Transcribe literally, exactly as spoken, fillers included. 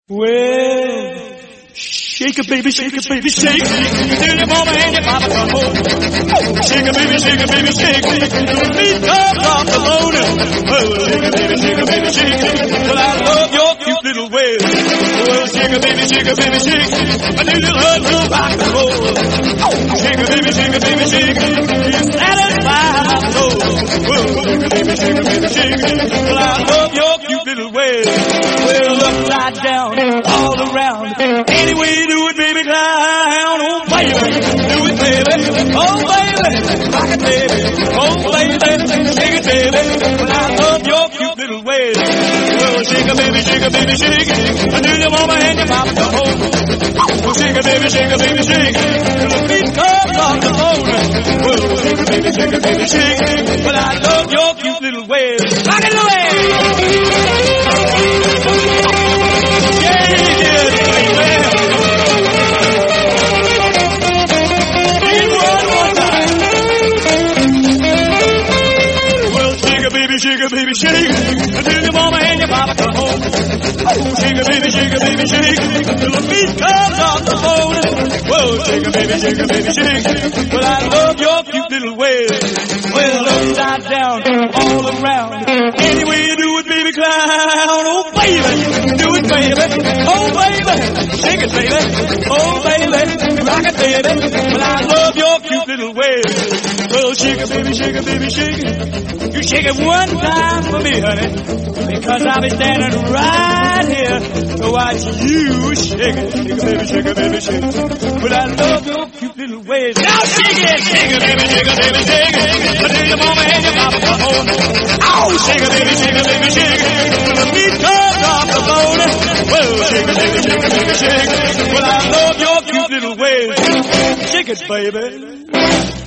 Well, shake it, baby, shake it, baby, shake it. Till your mama and your papa come home. Shake it, baby, shake it, baby, shake it. Till the meat comes off the bone. Well, shake it, baby, shake it, baby, shake it. Well, I love your cute little ways. Well, shake it, baby, shake it, baby, shake it. Until your heart will rock and roll. Shake it, baby, shake it, baby, shake it. You satisfy my soul. Well, shake it, baby, shake it, baby, shake it. Well, I love your cute little ways. Well, upside down, all around. Any way you do it, baby, clown. Oh, baby, do it, baby. Oh, baby, rock it, baby. Oh, baby, shake it, baby. Well, I love your cute little ways. Well, shake it, baby, shake it, baby, shake it. Until your mama and your papa come home. Oh, shake it, baby, shake it, baby, shake it. Till the beat comes off the phone. Well, shake it, baby, shake it, baby, shake it. Well, I love your cute little ways. Rock it away. Shake it, baby, shake it, until your mama and your papa come home. Oh, shake it, baby, shake it, baby, shake it, until the beat comes off the phone. Whoa, shake it, baby, shake it, baby, shake it. Well, I love your cute little ways. Well, upside down, all around. Any way you do it, baby, clown. Oh, baby, do it, baby. Oh, baby, shake it, baby. Oh, baby, rock it, baby. Well, I love your cute little ways. Well, shake it, baby, shake it, baby, shake it. You shake it one time for me, honey, because I'll be standing right here to watch you shake it. Shake it, baby, shake it, baby, shake it. But I love your cute little ways. Now shake it, shake it, baby, shake it, baby, shake it. Until your mama and your papa come home. Oh, shake it, baby, shake it, baby, shake it. Till the meat comes off the bone. Well, shake it, baby, shake it, baby, shake it. Well, I love your cute little ways. Shake it, baby.